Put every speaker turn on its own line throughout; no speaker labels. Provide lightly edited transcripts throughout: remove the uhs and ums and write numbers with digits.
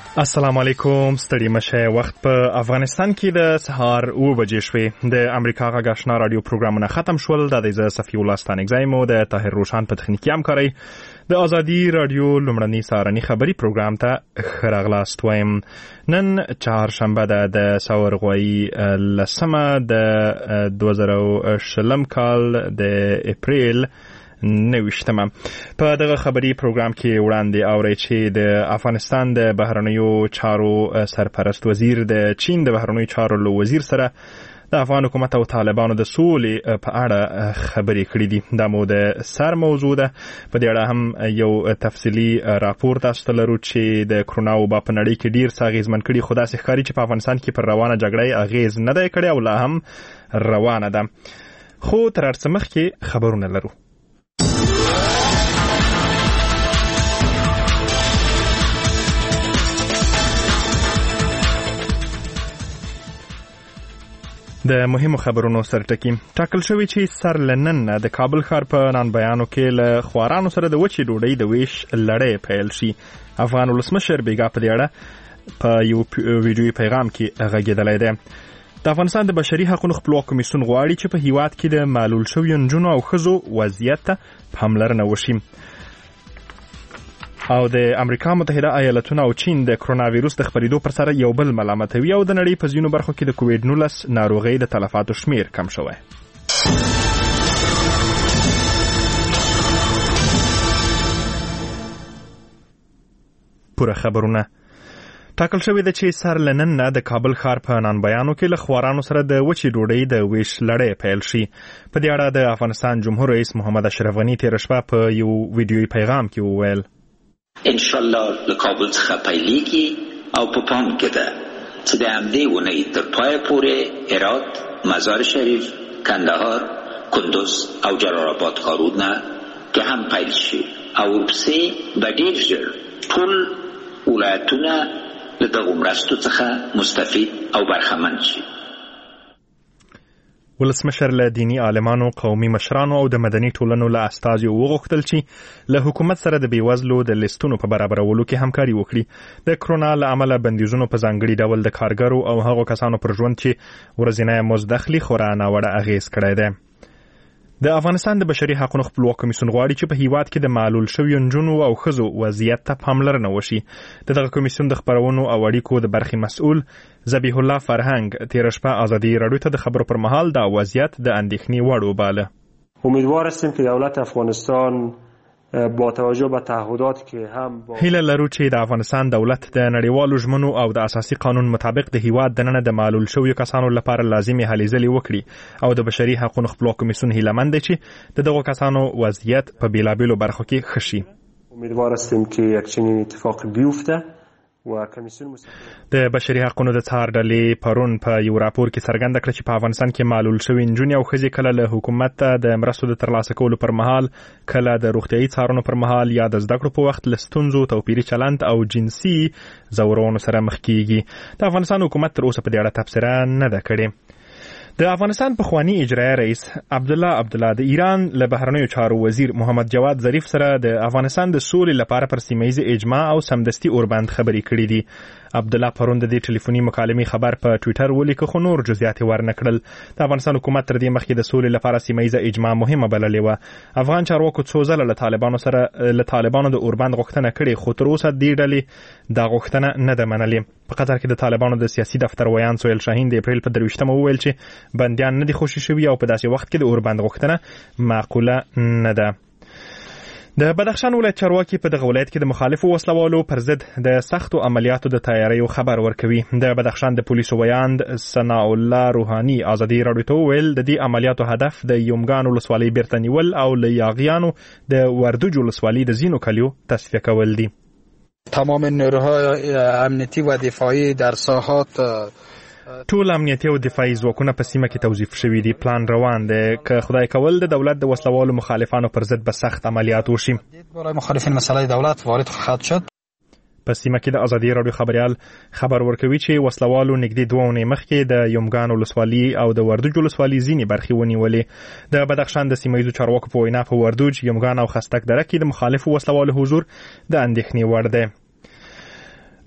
السلام علیکم. ستړي مشه. وخت په افغانستان کې د سهار 9 بجې شوې. د امریکا غږ آشنا رادیو پروګرامونه ختم شول. د صفی الله ستانګزای مو د طاهر روشان په تخنیکي همکاري د ازادي رادیو لومړني سهارني خبري پروګرام ته خراغلاست وایم. نن چهارشنبه د ساورغوي لسمه د 2020 کال د اپریل نوښتمه. په دغه خبري پروګرام کې وړاندې اوري چې د افغانستان د بهرنیو چارو سرپرست وزیر د چین د بهرنیو چارو وزیر سره د افغان حکومت او طالبانو د سولې په اړه خبرې کړې دي. دا مو د سر موضوع ده. په دې اړه هم یو تفصیلی راپور تاسو ته لرو چې د کرونا وبا په نړۍ کې ډیر ساغیزمن کړي، خو داسې ښکاري چې په افغانستان کې پر روانه جګړه اغیز نه دی کړی او لا هم روانه ده. خو تر هر څه مخکې خبرونه لرو. د مهمو خبرونو سرټکی. ټاکل شوی چې سر لنن د کابل ښار په نان بیانو کې له خوارانو سره د وچې ډوډۍ د ویش لړۍ پیل شي. افغان ولسمشر بیګا په دې اړه په یو ویډیوي پیغام کې غږېدلی دی. د افغانستان د بشري حقوقو خپلواک کمیسیون غواړي چې په هیواد کې د معلول شویو نجونو او ښځو وضعیت ته پاملرنه وشي. او د امریکا متحده ایالاتونو او چین د کرونا وایروس د خپرېدو پر سره یو بل ملامتوي او د نړۍ په ځینو برخو کې د کووډ-19 ناروغۍ د تلفاتو شمیر کم شوی. پوره خبرونه. ټاکل شوی دی چې سر لنن د کابل ښار په نان بیانو کې له خوارانو سره د وچې ډوډۍ د ویش لړۍ پیل شي. په دې اړه د افغانستان جمهور رئیس محمد اشرف غني تېره شپه په یو ویډیوي پیغام کې وویل
ان شاء الله له کابل څخه پیلېږي او په پام کې ده چې د همدې اونۍ تر پایه پورې هرات، مزار شریف، کندهار، کندوز او جلال آباد ښارونه کې هم پیل شي او ورپسې به ډېر ژر ټول ولایتونه له دغو مرستو څخه مستفید او برخمن شي.
ولسمشر له دینی عالمانو، قومي مشرانو او د مدني ټولنو له استازو وغوښتل چې له حکومت سره د بیوزلو د لیستونو په برابرولو کې همکاري وکړي. د کرونا له امله بندیزونو په ځانګړي ډول د کارګرو او هغو کسانو پر ژوند چې ورځنی مزدخلي خورا ناوړه اغیز کړی دی. د افغانستان د بشري حقوقو خپلواک کمیسیون غواړي چې په هیواد کې د معلول شویو نجونو او ښځو وضعیت ته پاملرنه وشي. د دغه کمیسیون د خبرونو او اړیکو د برخې مسؤل ذبیح الله فرهنګ تېره شپه ازادي راډیو ته د خبرو پر مهال دا وضعیت د اندېښنې وړ وباله.
امیدوار هستیم که دولت افغانستان با توجه به تعهداتی که هم
هیله لرو چې د افغانستان دولت د نړیوالو ژمنو او د اساسي قانون مطابق د هیواد دننه د معلول شویو کسانو لپاره لازمي هلې ځلې وکړي او د بشري حقوقو خپلواک کمیسیون هیلهمند دی چې د دغو کسانو وضعیت په بیلابیلو برخو کې ښه شي.
امیدوار هستیم که یک چنین اتفاق بیفته.
د بشري حقوقو د څار ډلې پرون په یو راپور کې څرګنده کړه چې په افغانستان کې معلول شوي نجونې او ښځې کله له حکومت ته د مرستو د ترلاسه کولو پر مهال، کله د روغتیايي څارنو پر مهال یا د زده کړو په وخت له ستونزو، توپیري چلند او جنسي ځورونو سره مخ کیږي. د افغانستان حکومت تر اوسه په دې اړه تبصره نه ده کړې. د افغانستان پخوانی اجرایي رئیس عبدالله د ایران له بهرنیو چارو وزیر محمد جواد ظریف سره د افغانستان د سولې لپاره پر سیمه‌ییز اجماع او سمدستي اوربند خبرې کړې دي. عبدالله پرون د دې ټلیفوني مکالمې خبر په ټوئیټر ولیکه، خو نور جزئیات ورنه کړل. د افغانستان حکومت تر دې مخکې د سولې لپاره سیمه‌ییزه اجماع مهمه بللې وه. افغان چارواکو څو ځله له طالبانو د اوربند غوښتنه کړې، خو تر اوسه دې ډلې دا غوښتنه نه ده منلې. په قطر کې د طالبانو د سیاسي دفتر ویان سهیل شاهین د اپریل په 23 وویل چې بندیان نه دي خوشي شوي او په داسې وخت کې د اوربند غوښتنه معقوله نه ده. د بدخشان ولایت چارواکي په دغه ولایت کې د مخالفو وسلوالو پر ضد د سختو عملیاتو د تیاریو خبر ورکوي. د بدخشان د پولیسو ویاند ثناء الله روحاني ازادي راډیو ته وویل د دې عملیاتو هدف د یومګان ولسوالۍ بیرته نیول او له یاغیانو د وردوج ولسوالۍ د ځینو کلیو تصفیه کول دي.
تمام نیروهای امنیتی و دفاعی در ساحات
ټول امنیتي او دفاعي ځواکونه په سیمه کې توظیف شوي دي. پلان روان دی که خدای کول د دولت د وسلوالو مخالفانو پر ضد به سخت عملیات وشي.
برای مخالفین مسئله دولت وارد خواهد شد.
په سیمه کې د ازادي راډیو خبريال خبر ورکوي چې وسلوالو نږدې 2 اونۍ مخکې د یومګان ولسوالۍ او د وردوج ولسوالۍ ځینې برخې ونیولې. د بدخشان د سیمه‌ییزو چارواکو په وینا په وردوج، یومګان او خستک دره کې د مخالفو وسلوالو حضور د اندېښنې وړ دی.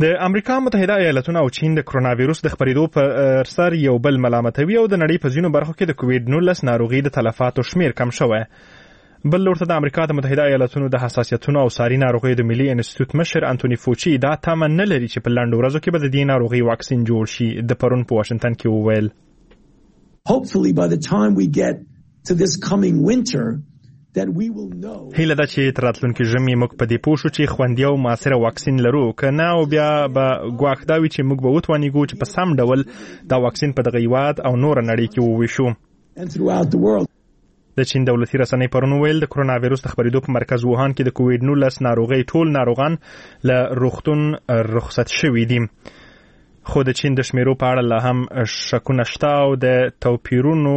د امریکا متحده ایالاتونه او چین د کرونا وایروس د خپرېدو په سر یو بل ملامتوي او د نړۍ په ځینو برخو کې د کووید-19 ناروغي د تلفاتو شمیر کم شوی. بل لورته د امریکا د متحده ایالاتونو د حساسیتونو او ساري ناروغیو د ملي انسټیټیوټ مشر انټونی فوچي دا تمه نه لري چې په لنډو ورځو کې به د دې ناروغي واکسین جوړ شي. د پرون په واشنگټن کې وویل
Hopefully by the time we get to this coming winter that we will know.
هیله ده چې تر راتلونکي ژمي موږ په دې پوه شو چې خوندي او موثره واکسین لرو، که نه او بیا به ګواښ دا وي چې موږ به وتوانیږو چې په سم ډول دا واکسین په دغه هیواد او نوره نړۍ کې وویشو.
And throughout the world.
د چین دولتي رسنۍ پرون ویل د کرونا وایروس د خپرېدو په مرکز ووهان کې د کووید-19 ناروغۍ ټول ناروغان له روغتون رخصت شوي دي. خو د چین د شمیرو په اړه لا هم شکونه شته او د توپیرونو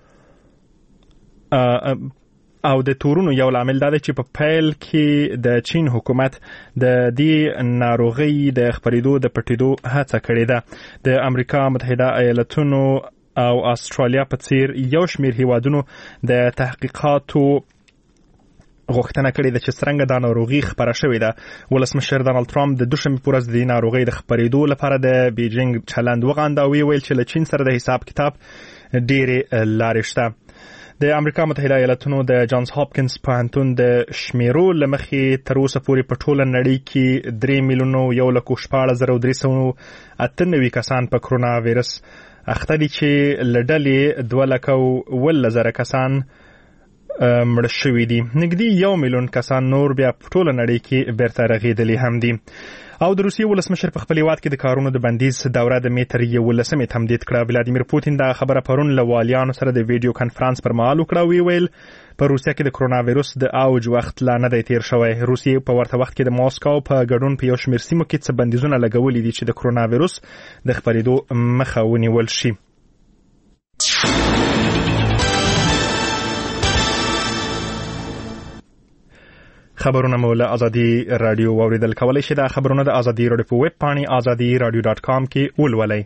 او د تورونو یو لامل دا دی چې په پیل کې د چین حکومت د دې ناروغۍ د خپرېدو د پټېدو هڅه کړې ده. د امریکا متحده ایالاتونو او استرالیا په څیر یو شمیر هیوادونو د تحقیقاتو غوښتنه کړې ده چې څرنګه دا ناروغي خپره شوې ده. ولسمشر ډانلډ ټرمپ د دوشنبې په ورځ د دې ناروغۍ د خپرېدو لپاره د بیجینګ چلند وغانده او ویل چې له چین سره د حساب کتاب ډېرې لارې شته. د امریکا متحده ایالاتونو د جانز هاپکینز پوهنتون د شمیرو له مخې تر اوسه پورې په ټوله نړۍ کې 3,114,398 کسان په کرونا وایرس اخته دي چې له ډلې 2,17,000 کسان مړه شوي دي. نږدې 1 میلیون کسان نور بیا په ټوله نړۍ کې بیرته رغېدلي هم دي. او د روسیې ولسمشر په خپل هیواد کې د کارونو د بندیز دوره د مې تر 11 تمدید کړه. ولادیمیر پوتین دا خبره پرون له والیانو سره د ویډیو کانفرنس پر مهال وکړه. ویل په روسیه کې د کرونا وایروس د اوج وخت لا نه دی تیر شوی. روسیې په ورته وخت کې د ماسکو په ګډون په یو شمېر سیمو کې څه بندیزونه لګولي دي چې د کرونا وایروس د خپرېدو مخه ونیول شي. خبرونه مو له ازادي رادیو واوریدل کولای شي. دا خبرونه د ازادي رادیو په ویب پاڼې azadiradio.com کې ولولئ.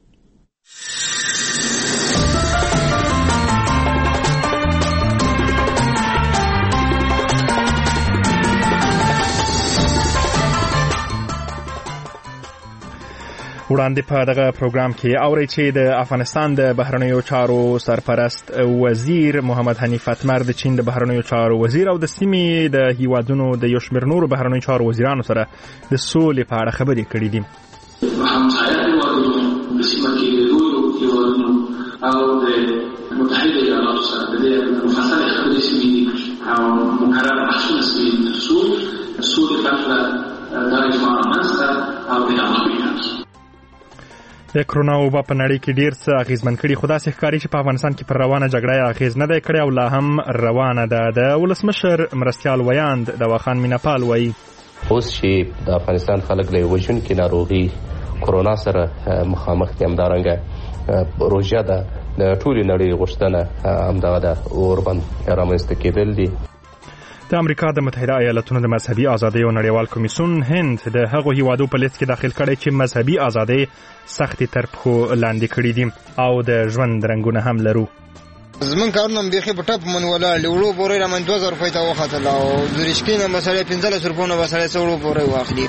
وړاندې په دغه پروګرام کې اورئ چې د افغانستان د بهرنیو چارو سرپرست وزیر محمد حنیف اتمر د چین د بهرنیو چارو وزیر او د سیمې د هیوادونو د یو شمېر نورو بهرنیو چارو وزیرانو سره د سولې په اړه خبرې کړې دي.
همسایه هیوادونو د سیمه کې د لویو هیوادونو او د متحده ایالاتو سره د دې مفصلې خبرې شوي او مقرر بحثونه شوي دي تر څو سولې پرته دا اجماع رامنځته او ادامه وکړي.
د کرونا وبا په نړۍ کې ډیر څه اغیزمن کړي، خو داسې ښکاري چې په افغانستان کې پر روانه جګړه اغیز نه دی کړی او لا هم روانه ده. د ولسمشر مرستیال ویاند دواخان میناپال وایي
اوس چې د افغانستان خلک له وژونکې ناروغي کرونا سره مخامخ دي، همدارنګه روژه ده د ټولې نړۍ غوښتنه همدغه ده اوربند رامنځته کېدل دي.
د امریکا د متحده ایالاتونو د مذهبي ازادیو نړیوال کمیسیون هند د هغو هیوادو په لیست کې داخل کړی چې مذهبي ازادۍ سختي تر پښو لاندې کړي دي او د ژوند رنګونه هم لرو.
زمون کارونه بیخي په ټاپ من ولاړ لوړو پورې را من 2000 روپۍ ته وختل او د رښکینه مسله 15 روپۍ نه وسره سوړو پورې واخلي.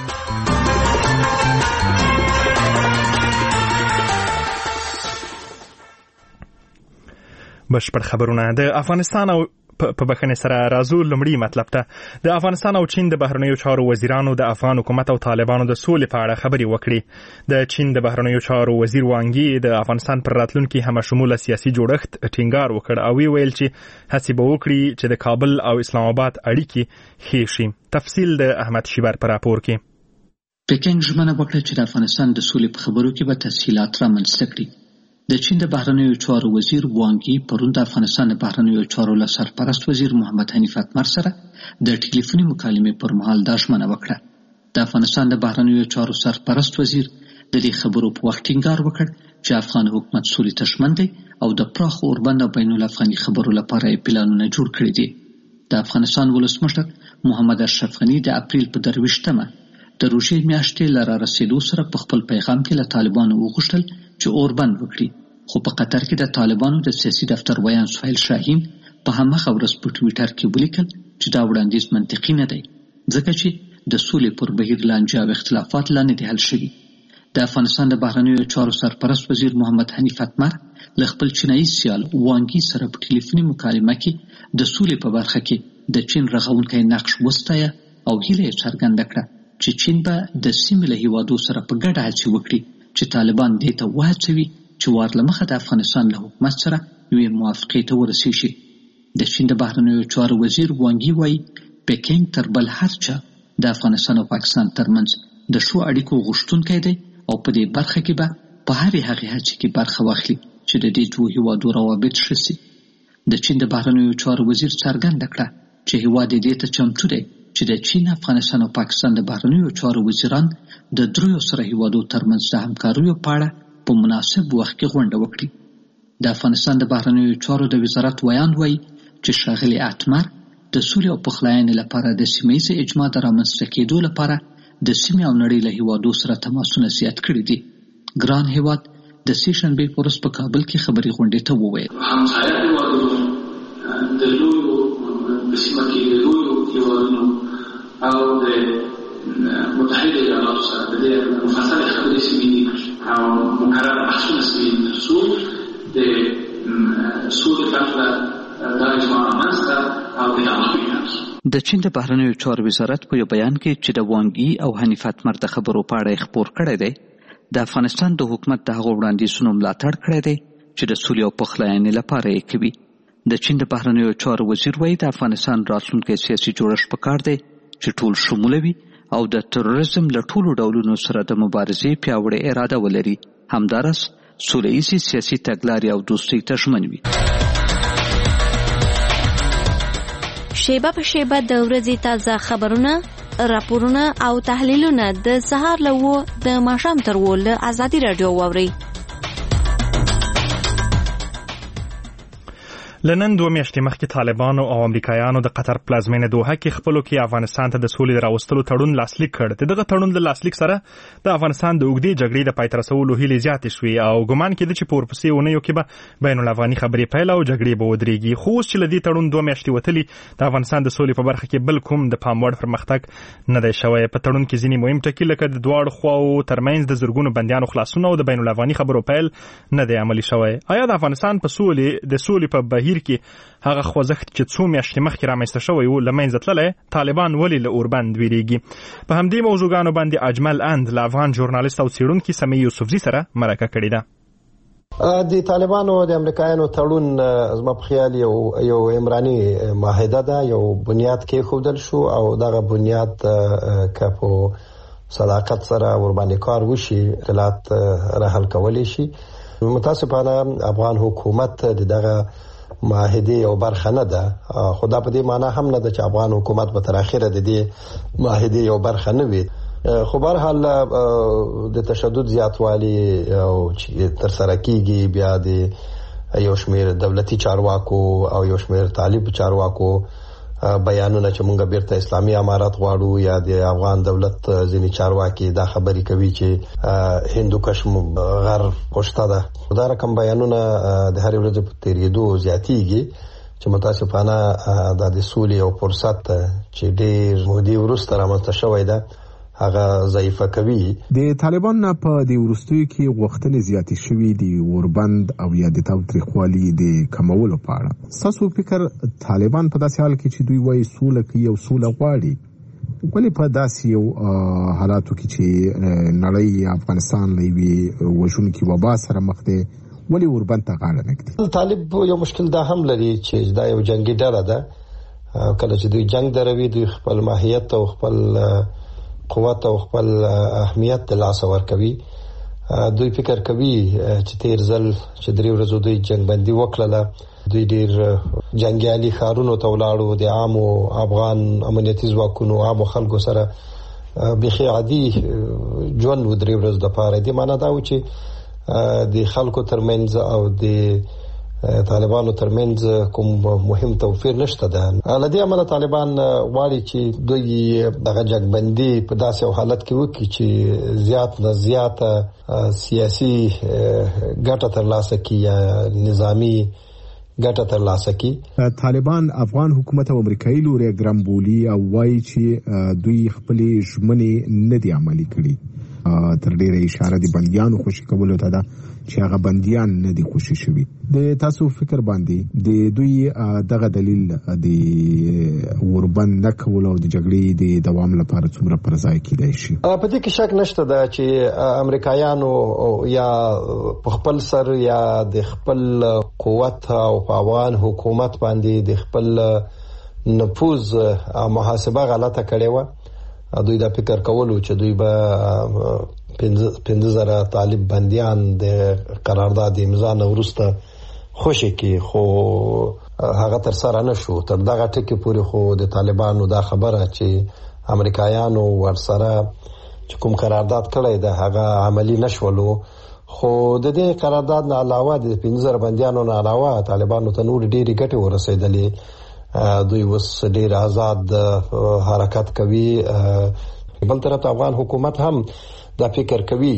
بشپړ خبرونه د افغانستان او په بخښنې سره راځو لمړی مطلب ته. د افغانستان او چین د بهرنیو چارو وزیرانو د افغان حکومت او طالبانو د سولې په اړه خبرې وکړي. د چین د بهرنیو چارو وزیر وانګي د افغانستان پر راتلونکي همشموله سیاسي جوړښت ټینګار وکړ او ویل چې هڅې به وکړي چې د کابل او اسلام آباد اړیکې ښې شي. تفصیل د احمد شیبر پر راپور کې.
پکین ژمنه وکړه چې د افغانستان د سولې په خبرو کې به تسهیلات رامنځته کړي. د چین د بهرنیو چارو وزیر وانګي پرون د افغانستان د بهرنیو چارو له سرپرست وزیر محمد حنیف اتمر سره د ټلیفوني مکالمې پر مهال دا ژمنه وکړه. د افغانستان د بهرنیو چارو سرپرست وزیر د دې خبرو په وخت ټینګار وکړ چې افغان حکومت سولې ته ژمن دی او د پراخ اوربند او بین الافغاني خبرو لپاره یې پلانونه جوړ کړي دي. د افغانستان ولسمشر محمد اشرف غني د اپریل په 23مه د روژې میاشتې له رارسېدو سره په خپل پیغام کې له طالبانو وغوښتل چې اوربند وکړي، خو په قطر کې د طالبانو د سیاسي دفتر ویان سهیل شاهین په هماغه ورځ په ټویټر کې ولیکل چې دا وړاندیز منطقي نه دی ځکه چې د سولې پر بهیر لانجه او اختلافات لا نه دي حل شوي. د افغانستان د بهرنیو چارو سرپرست وزیر محمد حنیف اتمر له خپل چینایي سیال وانګي سره په ټلیفوني مکالمه کې د سولې په برخه کې د چین رغونکی نقش وستایه او هیله یې څرګنده کړه چې چین به د سیمې له هیوادو سره په ګډه هڅې وکړي چې طالبان دې ته وهڅوي چې وار له مخه د افغانستان له حکومت سره یوې موافقې ته ورسیږي. د چین د بهرنیو چارو وزیر وانګي وایي پکینګ تر بل هر چا د افغانستان او پاکستان ترمنځ د ښو اړیکو غوښتونکی دی او په دې برخه کې به په هرې هغې هڅې کې برخه واخلي چې د دې دوو هیوادو روابط ښه سي. د چین د بهرنیو چارو وزیر څرګنده کړه چې هیواد یې دې ته چمتو دی چې د چین، افغانستان او پاکستان د بهرنیو چارو وزیران د دریو سره هیوادو ترمنځ د همکاریو په اړه په مناسب وخت کې غونډه وکړي. د افغانستان د بهرنیو چارو د وزارت ویان وایي چې ښاغلي اتمر د سولې او پخلاینې لپاره د سیمه‌ییزې اجماع د رامنځته کېدو لپاره د سیمې او نړۍ له هیوادو سره تماسونه زیات کړي دي. ګران هیواد د سې شنبې په ورځ په کابل کې خبري غونډې ته وویل
همسایه هیوادونو د لویو په سیمه کې د لویو هیوادونو او د متحده ایالاتو سره د دې مفصلې خبرې سوي او مقرر بحثونه سوي تر څو د سولې لپاره
د چین د بهرنیو چارو وزارت په یو بیان کې چې د وانګي او حنیف اتمر د خبرو په اړه خبر کړی دی، د افغانستان د حکومت د هغو وړاندیزونو ملاتړ کړی دی چې د سولې او پخلاینې لپاره یې کوي. د چین د بهرنیو چارو وزیر وایي د افغانستان راتلونکی سیاسي جوړښت پکار دی چې ټول شموله وي او د تروریزم له ټولو ډولونو سره د مبارزې پیاوړې اراده ولري، همداراز سوله ییزې سیاسي تګلارې او دوستۍ ته ژمن وي.
شیبه په شیبه د ورځې تازه خبرونه، راپورونه او تحلیلونه د سهار له 9 د ماښام تر 10 له ازادي رادیو واورئ.
لنن 2 میاشتې مخکې طالبانو او امریکایانو د قطر پلازمینه دوحه کې خپلو کې افغانستان ته د سولې راوستلو تړون لاسلیک کړ. دغه تړون له لاسلیک سره د افغانستان د اوږدې جګړې د پای ته رسولو هیلې زیاتې شوې او ګمان کېده چې په ورپسې اونیو کې به بین الافغاني خبرې پیل او جګړې به ودرېږي. خو اوس چې له دې تړون 2 میاشتې وتلي، د افغانستان د سولې په برخه کې بل کوم د پام وړ پرمختګ نه دی شوی. په تړون کې ځینې مهم ټکي لکه د دواړو خواو ترمنځ د زرګونو بندیانو خلاصون او د بین الافغاني خبرو پیل نه دی عملي شوی. آیا د افغانستان په سولې په بهیر کې هغه خوځښت چې 2 میاشتې مخکې رامنځته شوی و له منځه تللی؟ طالبان ولې له اوربند ویریږي؟ په همدې موضوعګانو باندې اجمل اند له افغان ژورنالیست او څېړونکي سمیع یوسفزي سره مرکه کړې ده.
د طالبانو د امریکایانو تړون زما په خیال یو عمراني معاهده ده، یو بنیاد کېښودل شو او دغه بنیاد که په صداقت سره ورباندې کار وشي اطلاعات راحل کولی شي. متاسفانه افغان حکومت دغه معاهده یو برخه نه ده، خو دا په دې معنی هم نه ده چې افغان حکومت به تر اخره د دې معاهده یو برخه نه وي. خو به هر حال د تشدد زیاتوالی او چې تر سره کیږي، بیا د یو شمېر دولتي چارواکو او یو شمېر طالب چارواکو بیانونه چې مونږ بیرته اسلامي امارات غواړو، یا د افغان دولت ځینې چارواکي دا خبرې کوي چې هندوکش غر پښته ده. دا رقم بیانونه د هرې ورځې په تېرېدو زیاتېږي چې متاسفانه دا د سولې یو فرصت چې ډېر مودې وروسته رامنځته شوی ده هغه ضعیفه کوي.
د طالبان نه په دې وروستیو کې غوښتنې زیاتې شوې دي اوربند او یا د تاوتریخوالي د کمولو په اړه. ستاسو فکر طالبان په داسې حال کې چې دوی وایي سوله کوي او سوله غواړي، ولې په داسې یو حالاتو کې چې نړۍ افغانستان له یوې وژونکي وبا سره مخ دی ولې اوربند ته غاړه نه ږدي؟
طالب یو مشکل دا هم لري چې دا یو جنگي ډله ده. کله چې دوی جنگ دروي، دوی خپل ماهیت او خپل قوت او خپل اهمیت د لاسه ورکوي. دوی فکر کوي چې تیر ځل چې 3 ورځې دوی جنگ بندي وکړله، دوی ډیر جنگیالي ښارونو ته ولاړو، د عامو افغان امنیتي ځواکونو عامو خلکو سره بيخي عادي ژوند و 3 ورځې د پاره. دې معنی دا و چې د خلکو ترمنځ او د طالبانو ترمنځ کوم مهم توفیر نشته ده. لدې عمله طالبان غواړي چې دوی دغه جنگبندي په داسې حالت کې وکړي چې زیات نه زیاته سیاسي ګټه ترلاسه کړي یا نظامی ګټه ترلاسه کړي.
طالبان افغان حکومت او امریکایي لوري ګرام بولي او وایي چې دوی خپل ژمنې نه دي عملي کړي. تر ډیره اشاره دي بنديانو خوشي کولو ته ده چې هغه بنديان نه دي خوشي شوي. د تاسو فکر باندې د دوی دغه دلیل د اوربند نه کول او د جګړې د دوام لپاره څومره پر ځای کېدای شي؟
په دې کې شک نشته ده چې امریکایانو یا په خپل سر یا د خپل قوت او افغان حکومت باندې د خپل نفوذ محاسبه غلطه کړې و. دوی دا فکر کولو چې دوی به 15,000 طالب بنديان د قرارداد امضا نه وروسته خوشي کی، خو هغه تر سره نشو. تر دغه ټکي پورې خو د طالبانو دا خبره چې امریکایانو ورسره چې کوم قرارداد کړی ده هغه عملی نشولو. خو د دې قرارداد نه علاوه د 15,000 بنديانو نه علاوه طالبانو ته نور ډېری ګټې ورسېدلې. دوی اوس ډېر آزاد حرکت کوي. بل طرف افغان حکومت هم دا فکر کوي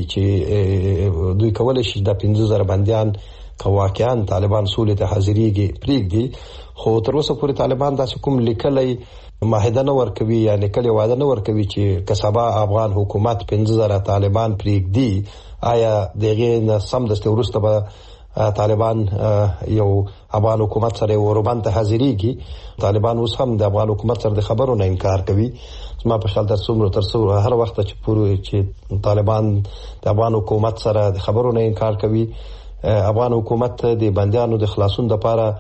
چې دوی کولای شي د 15,000 بنديان واقعا طالبان سولې ته حاضرېږي پرېږدي. خو تر اوسه پورې طالبان داسې کوم لیکلي معاهده نه ورکوي یا لیکلي وعده نه ورکوي چې که سبا افغان حکومت 15,000 طالبان پرېږدي آیا دغه نه سمدستي وروسته به طالبان یو افغان حکومت سره اوربند ته حاضرېږي. طالبان اوس هم د افغان حکومت سره د خبرو نه انکار کوي. ما په خیال تر هر وخت چې طالبان د افغان حکومت سره د خبرو نه انکار کوي، افغان حکومت د بنديانو د خلاصون لپاره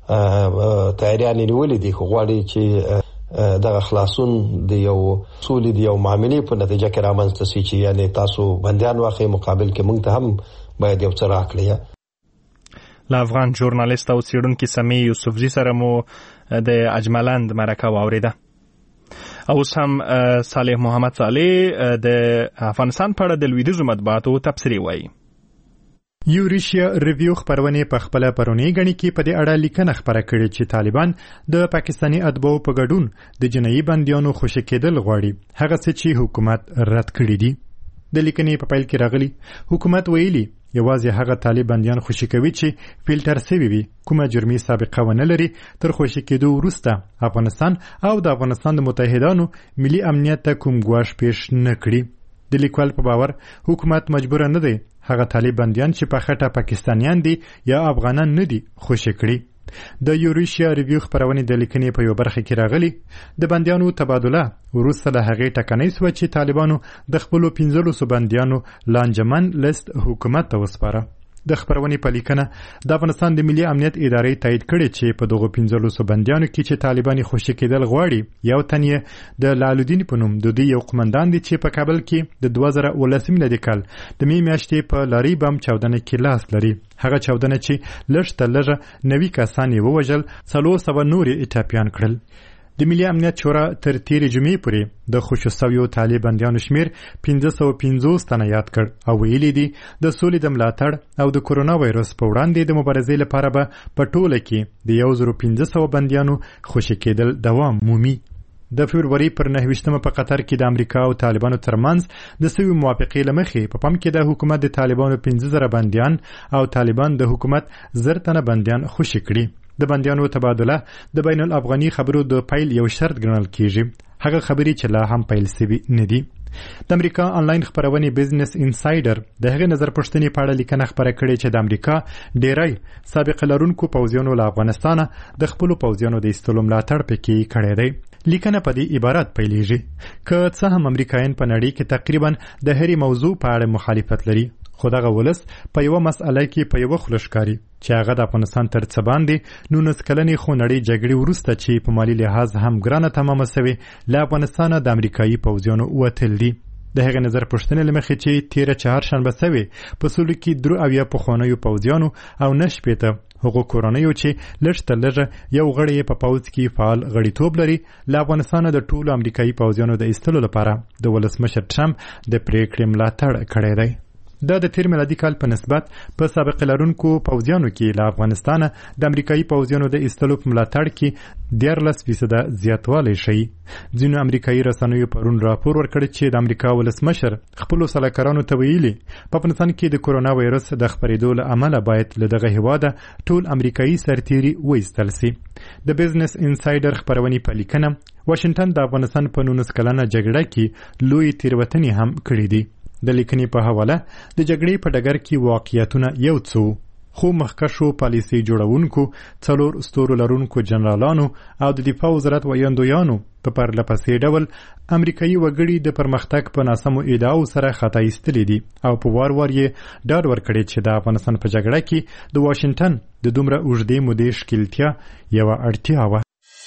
تیاریان نیولې دي. خو غواړي چې دغه خلاصون د یو سولې د یو معاملې په نتیجه کې رامنځته شي چې یعنی تاسو بنديان واخی مقابل کې موږ ته هم باید یو څه راکړي.
له افغان ژورنالیست او څېړونکي سمیع یوسفزي سره مو د اجملند مرکه واوریده. اوس هم صالح محمد صالح د افغانستان په اړه د لویدیځو مطبوعاتو تبصرې وایي.
یوریشیا ریویو خبرونه په خپل پرونی غنی کې په دې اړه لیکنه خبره کړې چې طالبان د پاکستاني ادبو په ګډون د جنایي بنديانو خوشی کېدل غواړي، هغه څه چې حکومت رد کړی دي. د لیکنې په پیل کې راغلي حکومت ویلي یوازې هغه طالب بنديان خوشی کوي چې فلټر شوی وي، کومه جرمي سابقه ونه لري. تر خوشی کېدو وروسته افغانستان او د افغانستان د متحدانو ملي امنیت ته کوم ګواښ پیښ نه کړي. د لیکوال په باور حکومت مجبور نه دی هغه طالب بنديان چې په خټه پاکستانیان دي یا افغانان نه دي خوشی کړي. د یوریشیا ریویو خبرونه د لیکنې په یو برخه کې راغلي د بنديانو تبادله وروسته له هغې ټکنۍ سوه چې طالبانو د خپلو 15 بنديانو لانجمن لیست حکومت ته وسپاره. د خبرونې په لیکنه د افغانستان د ملي امنیت ادارې تایید کړي چې په دغه 15 بنديانو کې چې طالبان خوشی کېدل غواړي، یو تن یې د لالودین په نوم د دوی یو قومندان دی چې په کابل کې د 2019 میلادي کال د می میاشتې په لاري بم چاودنه کې لاس لري. هغه چاودنه چې لږ تر لږه 90 کسان یې ووژل، 300 نور یې ایټاپیان کړل. د ملي امنیت شورا تر تیرې جمعې پورې د خوشو سویو طالب بنديانو شمیر 550 تنه یاد کړ او ویلي دي د سولې د ملاتړ او د کورونا وایرس په وړاندې د مبارزې لپاره به په ټوله کې د 1500 بنديانو خوشی کېدل دوام مومي. د فبرवरी پر 9 په قطر کې د امریکا او طالبانو ترمنځ د سوي موافقې لمخې په پام کې د حکومت د طالبانو 15000 بنديان او طالبان د حکومت 1000 تنه بنديان خوشی کړي. د بنديانو تبادله د بین الافغاني خبرو د پیل یو شرط ګڼل کیږي، هغه خبري چې لا هم پیل سوي نه دي. د امریکا آنلاین خبرونه بزنس انسایډر د هغې نظر پوښتنې په اړه لیکنه خبره کړې چې د امریکا ډیری سابقه لرونکو پوځیانو له افغانستانه د خپلو پوځیانو د ایستلو ملاتړ پکې کړی دی. لیکنه په دې عبارت پیلېږي که څه هم امریکایان په نړۍ کې تقریبا د هرې موضوع په اړه مخالفت لري، خو دغه ولس په یو مسأله کې په یو خوله ښکاري چې هغه د افغانستان تر څه باندې 19 کلنې خونړۍ جګړې وروسته چې په مالي لحاظ هم ګرانه تمامه سوې له افغانستانه د امریکایي پوځیانو وتل دي. د هغې نظر پوښتنې له مخې چې تیره چهارشنبه سوې په سولو کې 73 پخوانیو پوځیانو او 9 هغو کورنیو چې لږ تر لږه یو غړی په پوځ کې فعال غړیتوب لري له افغانستانه د ټولو امریکایي پوځیانو د ایستلو لپاره د ولسمشر ټرمپ د پریکړې ملاتړ کړی دی. دا د تیر میلادي کال په نسبت په سابقه لرونکو پوځیانو کې له افغانستانه د امریکایي پوځیانو د ایستلو په ملاتړ کې 14% زیاتوالی ښیي. ځینو امریکایي رسنیو پرون راپور ورکړی چې د امریکا ولسمشر خپلو سلاکارانو ته ویلي په افغانستان کې د کورونا وایرس د خپرېدو له امله باید له دغه هیواده ټول امریکایي سرتیري وایستل سي. د بزنس انسایډر خپرونې په لیکنه واشنگټن د افغانستان په 19 کلنه جګړه کې لوی تیروتنې هم کړې دي. د لیکنې په حواله د جګړې په ډګر کې واقعیتونه یو څو خو مخکښو پالیسي جوړونکو 4 ستورو لرونکو جنرالانو او د دفاع وزارت ویاندویانو په پرله پسې ډول امریکایي وګړي د پرمختګ په ناسمو ادعاو سره خطا ایستلي دي او په وار وار یې ډاډ ورکړی چې د افغانستان په جګړه کې د واشنگټن د دومره اوږدې مودې ښکیلتیا یوه اړتیا وه.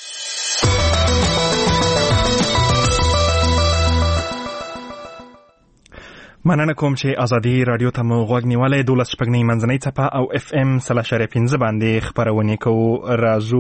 مننه کوم چې ازادي رادیو ته مو غوږ نیولی 12 شپږنۍ منځنۍ څپه او FM 3.5 باندې خپرونې کوو. راځو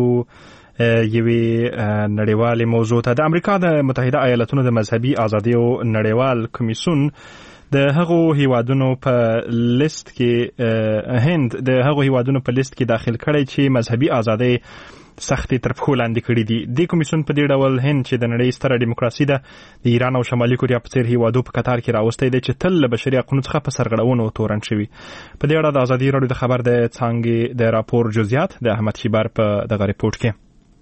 یوې نړیوالې موضوع ته. د امریکا د متحده ایالتونو د مذهبي ازادیو نړیوال کمیسیون د هغو هیوادونو په لیست کې هند د هغو هیوادونو په لیست کې داخل کړی چې مذهبي ازادي سختي تر پښو لاندې کړي دي. د کمیسیون په دې ډول هند چې د نړۍ ستره دیموکراسي ده د ایران او شمالي کوریا په څیر هیوادو په قطار کې راوستی دی چې تل له بشري حقونو څخه په سرغړونو تورن شوي. په دې اړه د ازادي راډیو د خبر د څانګې د راپور جزئیات د احمد شیبر په دغه ریپورت کې.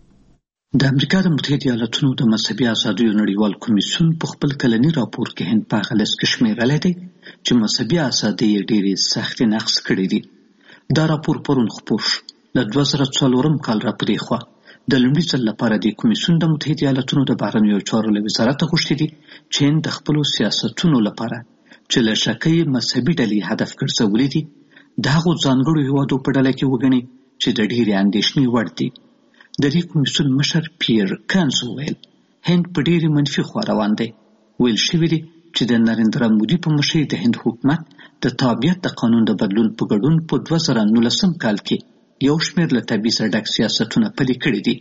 د امریکا د متحده ایالتونو د مذهبي ازادیو نړیوال کمیسیون په خپل کلني راپور کې هند په هغه لیست کې شمیرلی دی چې مذهبي ازادۍ یې ډېرې سختې نقض کړي دي. دا راپور پرون خپور شو. له 2004 کال راپورې خوا د لومړي ځل لپاره د کمیسیون د متحده ایالتونو د بهرنیو چارو له وزارت غوښتي دي چې هند د خپلو سیاستونو لپاره چې له شکۍ مذهبي ډلې هدف ګرځولي دي د هغو ځانګړو هیوادو په ډله کې وګڼي چې د ډېرې اندېښنې وړ دي. د دې کمیسیون مشر پیر کانز وویل هند په ډېرې منفي خوا روان دی. ویل شوي دي چې د نریندرا مودي په مشرۍ د هند حکومت د تابعیت د قانون د بدلون په ګډون په 2019 کال کې یو شمېر له تبعیض ډک سیاستونه پلي کړي دي.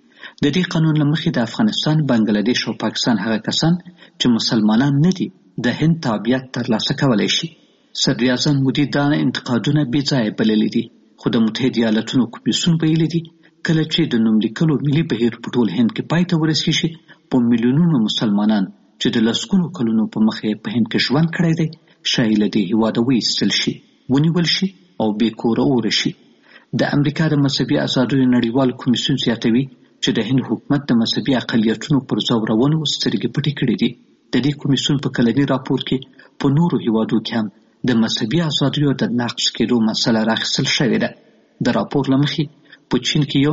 د دې قانون له مخې د افغانستان، بنګلادیش او پاکستان هغه کسان چې مسلمانان نه دي د هند تابعیت ترلاسه کولی شي. صدر اعظم مودي دا انتقادونه بې ځایه بللي دي، خو د متحده ایالتونو کمیسیون ویلي دي کله چې د نوم لیکلو ملي بهیر په ټول هند کې پای ته ورسیږي شي په میلیونونو مسلمانان چې د لسګونو کلونو په مخې په هند کې ژوند کړی دی شاید له دې هیواده وایستل شي، ونیول شي او بې کوره اوره شي. د امریکا د مذهبي ازادیو نړیوال کمیسیون زیاتوي چې د هند حکومت د مذهبي اقلیتونو پر ځورونو سترګې پټې کړې دي. د دې کمیسیون په کلني راپور کې په نورو هیوادو کې هم د مذهبي ازادیو د نقض کېدو مسله راخیستل شوې ده. د راپور له مخې په چین کې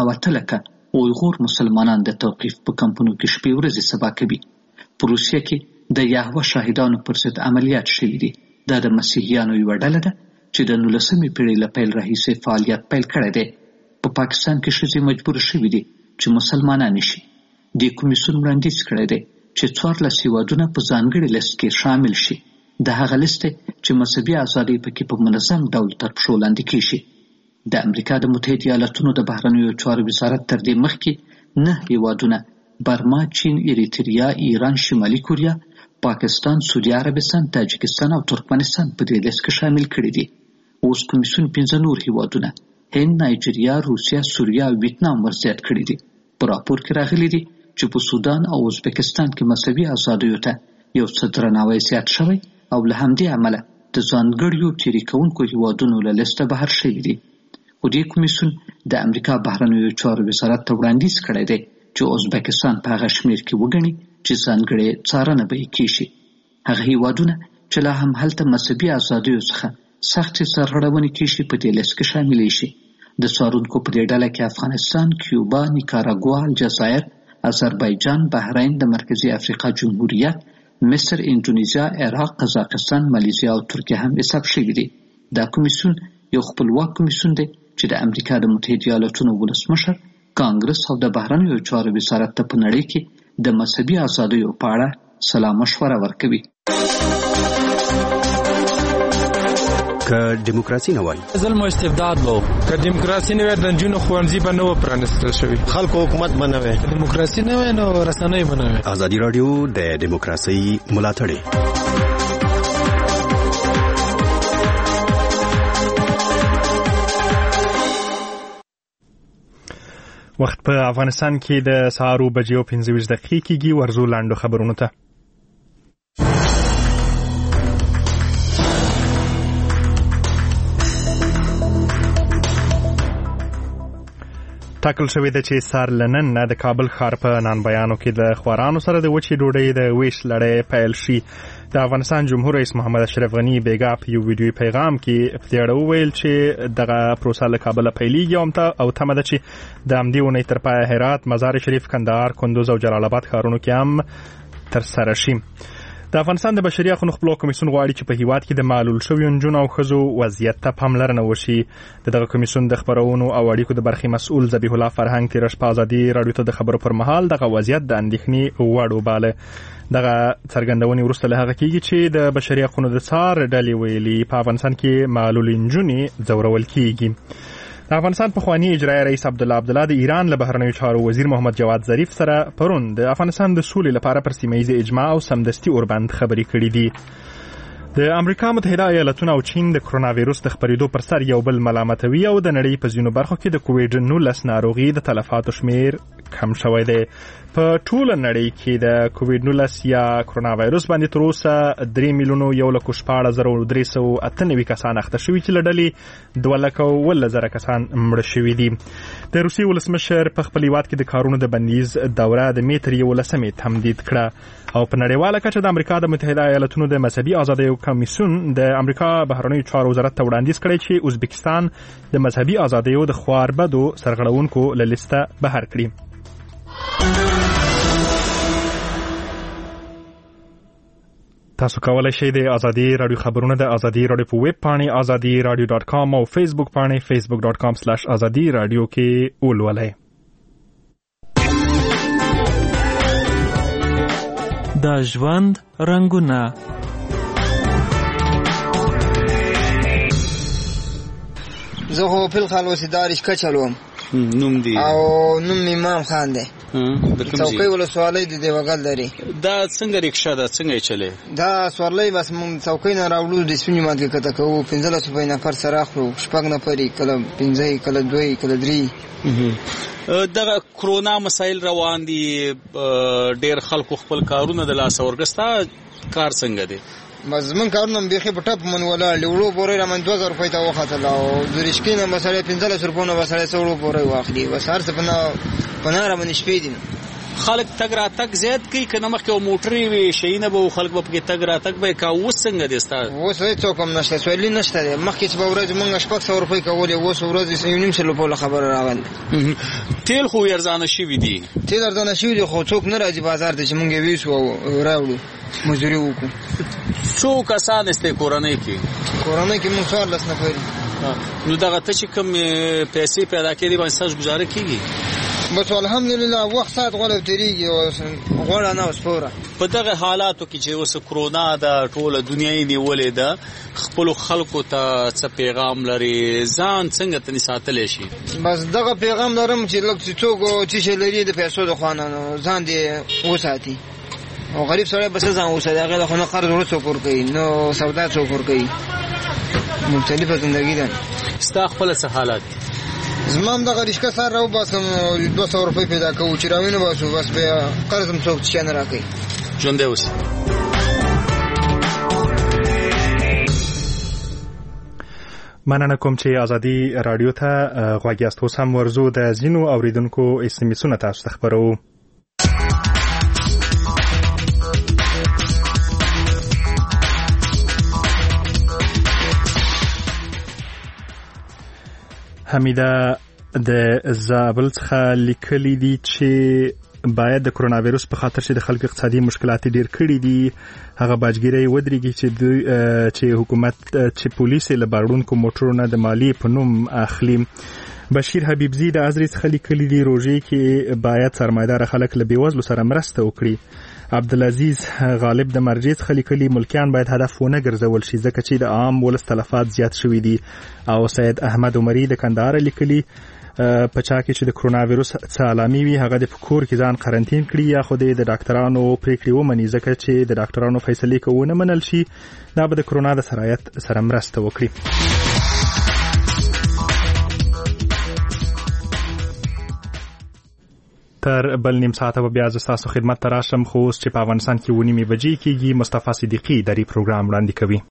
1,00,000 اویغور مسلمانان د توقیف په کمپونو کې شپې ورځې سبا کوي. په روسیه کې د یهوه شاهدانو پر ضد عملیات شوي دي. دا د مسیحیانو یوه ډله ده چې د 19مې پیړۍ له پیل راهیسې فعالیت پیل کړی دی. په پاکستان کې ښځې مجبور شوي دي چې مسلمانانې شي. د کمیسیون وړاندیز کړی دی چې 14 هیوادونه په ځانګړي لیست کې شامل شي. د هغه لیست چې مذهبي ازادۍ پکې په منظم ډول تر پښو لاندې کیږي. د امریکا د متحده ایالتونو د بهرنیو چارو وزارت تر دې مخکې 9 هیوادونه برما، چین، اریتریا، ایران، شمالي کوریا، پاکستان، سعودي عربستان، تاجکستان او ترکمنستان په دې لیست کې شامل کړي دي. اوس کمیسیون 15 نور هیوادونه هند، نایجیریا، روسیه، سوریه او ویتنام ورزیات کړي دي. په راپور کې راغلي دي چې په سودان او ازبکستان کې مذهبي ازادیو ته یو څه درناوی زیات شوی او له همدې امله د ځانګړیو تېري کوونکو هیوادونو له لیسته بهر شوي دي. خو دې کمیسیون د امریکا بهرنیو چارو وزارت ته وړاندیز کړی دی چې ازبکستان په هغه شمېر کې وګڼي چې ځانګړې څارنه به یې کیږي. هغه هیوادونه چې لا هم هلته مذهبي ازادیو څخه سختې سرغړونې کیږي په دې لیست کې شاملی شي. د څارونکو په دې ډله کې افغانستان، کیوبا، نیکاراګوا، الجزایر، آذربایجان، بحرین، د مرکزي افریقا جمهوریت، مصر، اندونیزیا، عراق، قزاقستان، مالیزیا او ترکیه هم حساب شوي دي. دا کمیسیون یو خپلواک کمیسیون دی چې د امریکا د متحده ایالتونو ولسمشر، کانګرس او د بهرنیو چارو وزارت ته په نړۍ کې د مذهبي ازادیو په اړه سلا مشوره ورکوي.
که دیموکراسي نه وای
ظلم او استبداد وو، که دیموکراسي نه وای د نجونو ښوونځي به نه و پرانیستل شوي،
خلکو حکومت به نه وای،
دیموکراسي نه وای نو رسنۍ به نه وای.
ازادي راډیو د دیموکراسي ملاتړ
وخت په افغانستان کې د سهار 7:25 دقیقې کېږي. ورزو لاندو خبرونو ته. ټاکل شوې ده چې سار لنن نه د کابل ښار په نان بیانو کې د خوارانو سره د وچې ډوډۍ د ویش لړۍ پیل شي. د افغانستان جمهور رئیس محمد اشرف غنی بیګا په یو ویډیوي پیغام کې په دې اړه وویل چې دغه پروسه له کابل پیلېږي او تمه ده چې د همدې اونۍ تر پایه هرات، مزار شریف، کندهار، کندوز او جلال آباد ښارونو کې هم ترسره شي. د افغانستان د بشري حقوقو خپلو کمیسیون غواړي چې په هیواد کې د معلول شویو نجونو او ښځو وضعیت ته پاملرنه وشي. دغه کمیسیون د خبرونو او اړیکو د برخې مسؤل ذبیح الله فرهنګ تېره شپه ازادي راډیو ته د خبرو پر مهال دغه وضعیت د اندېښنې وړ وباله. دغه څرګندونې وروسته له هغه کېږي چې د بشري حقوقو د څار ډلې ویلي په افغانستان کې معلول نجونې ځورول کېږي. د افغانستان پخوانی اجرایي رئیس عبدالله د ایران له بهرنیو چارو وزیر محمد جواد ظریف سره پرون د افغانستان د سولې لپاره پر سیمه ییزه اجماع او سمدستي اوربند خبرې کړې دي. د امریکا متحده ایالاتونو او چین د کرونا وایروس د خپرېدو پر سر یو بل ملامتوي او د نړۍ په ځینو برخو کې د کووډ-19 ناروغي د تلفاتو شمیر کم شوی دی. په ټوله نړۍ کې د کووډ-19 یا کرونا وایروس باندې تر اوسه 3,16,398 کسان اخته شوي چې له ډلې 2,11,000 کسان مړه شوي دي. د روسیې ولسمشر په خپل هیواد کې د کارونو د بندیز دوره د مې تر 11 تمدید کړه. او په نړیواله کچه د امریکا د متحده ایالاتونو د مذهبي ازادیو کمیسیون د امریکا بهرنیو چارو وزارت ته وړاندیز کړی چې ازبکستان د مذهبي ازادیو د خواربدو سرغړونکو له لیسته بهر کړي. تاسو کولای شئ د ازادي رادیو خبرونه د ازادي رادیو په ویب پاڼې azadiradio.com او فیسبوک پاڼې facebook.com/azadiradio کې ولولئ.
د ژوند رنگونه.
زه خو په خپل وسیدار شکه چلوم.
نوم دی
او نوم امام خان دی. څوکۍ ولسوالۍ د دیوګل لري.
دا څنګه ریکشا ده څنګه چلے؟
دا سوارلۍ بس مونږ څوکۍ نه راوړو د سپینې ماته کته کوو 1500 نفر سره خو شپږ نفرې کله 15 کله 2 کله 3.
دغه کرونا مسایل روان دي، ډېر خلکو خپل کارونه د لاس ورګستا کار څنګه دی؟
بس من کارونه به په ټاپ من ولا لوړو پورې را من 2000 روپۍ ته وخته لا د ریشکینه مسله 1500 روپۍ نه وسره 100 روپۍ پورې واخلي. بس هر څه پناه را من شپې دي.
خلک تګ را تک زیات کوي کنه مخکې موټرې وي شینه به خلک په کې تګ را تک به کا وسنګ دي ستاسو
اوس هیڅ کوم نشته سوالي نشته. مخکې چې به ورځ مونږ 600 روپۍ کولې اوس ورځ 1.5 په خبر راغله.
تیل خو ارزانه شي دي.
تیل ارزانه شي دي خو څوک نه راځي بازار ته چې مونږ ویسو راوړو مزدوري وکړو.
څو کسان است کورنۍ کې
مونږ 14 نفر.
نو دغه ته چې کوم پیسې پیدا کړي باندې ساز گزاره کیږي.
بس الحمدلله وخت سات غوړ تیریږي او غوړ نه وسپوره.
په دغه حالاتو کې چې اوس کرونا د ټوله دنیاي نیولې ده، خپل خلکو ته څه پیغام لري؟ ځان څنګه تني ساتل شي؟
بس دغه پیغام لرم چې لکه څوک چې لري د پیسو د خوانانو ځان دې وساتي. او غریب سره بس ځان وساتي، هغه خو نه قرض ورڅو کور کوي نو سودا څو کور کوي. مختلفه زندگی ده.
ستا خپل څه حالات؟
زمام دغه ریشکه سره راو باسم 200 روپۍ پیدا کوو چې راوینه باسو بس به قرضم څوک چې نه راکړي.
ژوند دی اوس.
مننه کوم چې ازادي رادیو ته غوږ یاست. اوس هم ورزو د ځینو اوریدونکو SMS-ونه تاسو ته خبرو. حمیده د زابل څخه لیکلي دي چې باید د کرونا وایروس په خاطر چې د خلکو اقتصادي مشکلات ډیر کړي دي هغه باجګیري ودرېږي چې حکومت چې پولیس له باړونکو موټرونو د مالی په نوم اخلي. بشیر حبیبزی د ازری څخه لیکلي دي روژې کې باید سرمایدار خلک له بیوزلو سره مرسته وکړي. عبدالعزیز غالب د مرجع څخه لیکلي ملکیان باید هدف ونه ګرځول شي ځکه چې د عام ولس تلفات زیات شوي دي. او سید احمد عمری د کندهار لیکلي په چا کې چې د کرونا وایروس څه علامې وي هغه د کور کې ځان قرنټین کړي یا خو د ډاکټرانو پریکړې ومني ځکه چې د ډاکټرانو فیصلې که ونه منل شي دا به د کرونا د سرایت سره مرسته وکړي. تر بل نیم ساعت به بیا تاسو خدمت ته راشم خو چې په افغانستان کې ونیمه بجې کېږي. مصطفی صدیقی دری پروګرام وړاندې کوي.